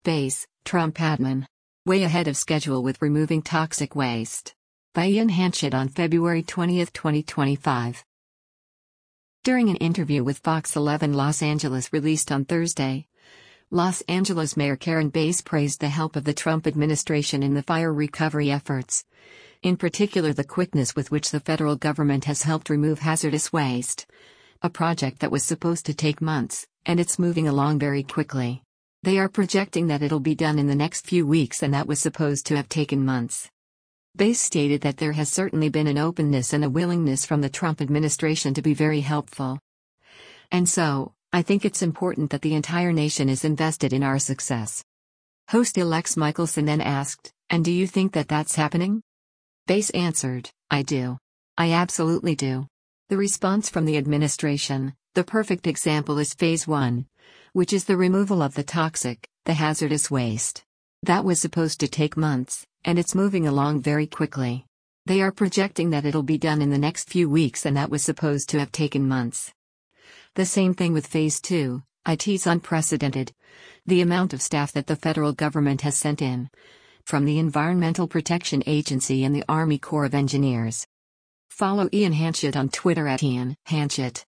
Space, Trump admin. Way ahead of schedule with removing toxic waste. By Ian Hanchett on February 20, 2025. During an interview with Fox 11 Los Angeles released on Thursday, Los Angeles Mayor Karen Bass praised the help of the Trump administration in the fire recovery efforts. In particular, the quickness with which the federal government has helped remove hazardous waste. A project that was supposed to take months, and it's moving along very quickly. They are projecting that it'll be done in the next few weeks, and that was supposed to have taken months. Bass stated that there has certainly been an openness and a willingness from the Trump administration to be very helpful. And so, I think it's important that the entire nation is invested in our success. Host Alex Michelson then asked, "And do you think that that's happening?" Bass answered, "I do. I absolutely do." The response from the administration: "The perfect example is Phase 1, which is the removal of the hazardous waste. That was supposed to take months, and it's moving along very quickly. They are projecting that it'll be done in the next few weeks, and that was supposed to have taken months." The same thing with Phase 2, it's unprecedented. The amount of staff that the federal government has sent in. From the Environmental Protection Agency and the Army Corps of Engineers. Follow Ian Hanchett on Twitter @IanHanchett.